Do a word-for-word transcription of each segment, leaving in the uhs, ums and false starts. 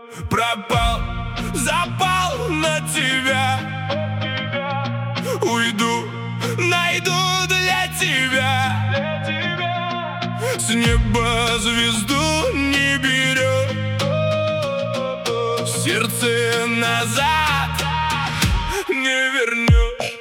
пропал, запал на тебя. Уйду, найду для тебя. С неба звезду не берет, в сердце назад не вернешь.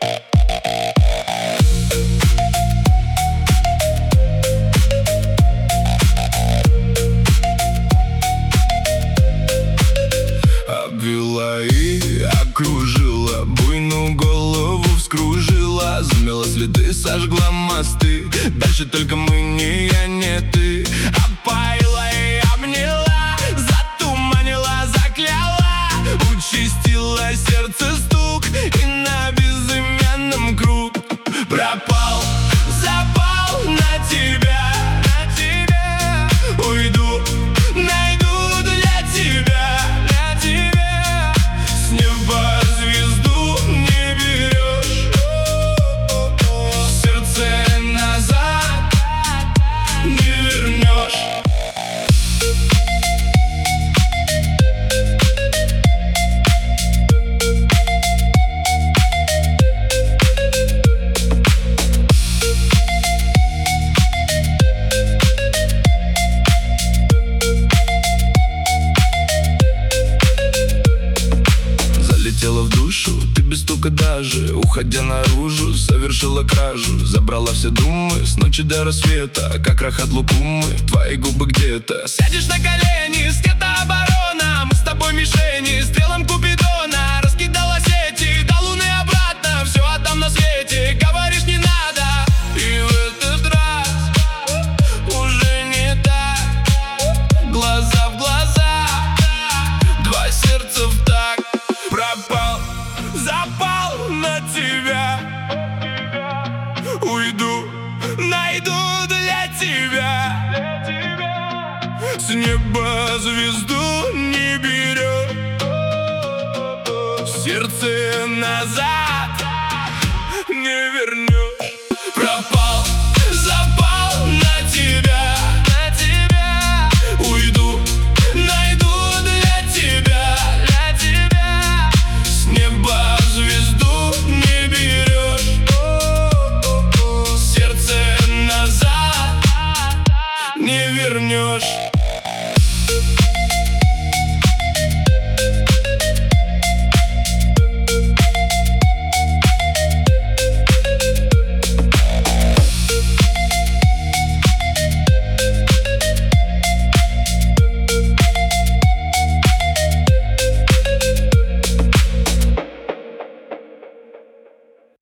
Обвела и окружила, буйную голову вскружила, замела следы, сожгла мосты. Дальше только мы, не я, не ты. Опоила и обняла, затуманила, закляла, участила сердце стук, и на безымянном круг пропал, запал на тебя, на тебя. Уйду, найду для тебя, для тебя. С неба звезду не берешь, в сердце назад не вернешь. Залетела в душу, ты без стука даже, уходя наружу, совершила кражу. Забрала все думы с ночи до рассвета, как рахат лукумы, твои губы где-то. Сядешь на колени, снята оборона, мы с тобой мишени, стрелам Купидона. Раскидала сети, до луны обратно, все отдам на свете. Говоришь, не надо, и в этот раз уже не так. Глаза в глаза, два сердца в такт. Пропал, запал на тебя. Уйду, найду для тебя. С неба звезду не берет, в сердце назад